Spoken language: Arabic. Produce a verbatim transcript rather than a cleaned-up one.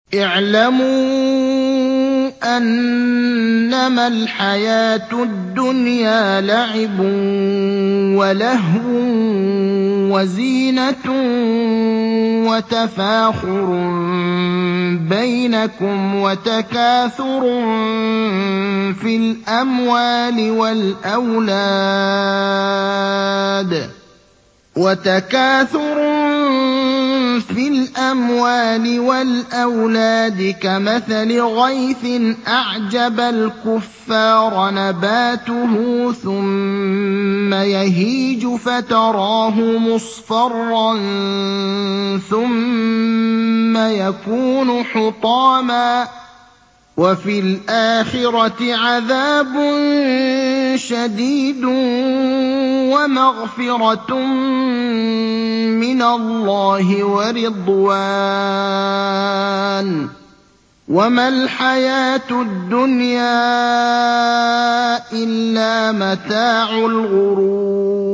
اعْلَمُوا أَنَّمَا الْحَيَاةُ الدُّنْيَا لَعِبٌ وَلَهْوٌ وَزِينَةٌ وَتَفَاخُرٌ بَيْنَكُمْ وَتَكَاثُرٌ فِي الْأَمْوَالِ وَالْأَوْلَادِ وَتَكَاثُرٌ فِي الْأَمْوَالِ وَالْأَوْلَادِ كَمَثَلِ غَيْثٍ أَعْجَبَ الْكُفَّارَ نَبَاتُهُ ثُمَّ يَهِيجُ فَتَرَاهُ مُصْفَرًّا ثُمَّ يَكُونُ حُطَامًا ۖ وَفِي الْآخِرَةِ عَذَابٌ شَدِيدٌ وَمَغْفِرَةٌ مِّنَ اللَّهِ وَرِضْوَانٌ ۚ وَمَا الْحَيَاةُ الدُّنْيَا إِلَّا مَتَاعُ الْغُرُورِ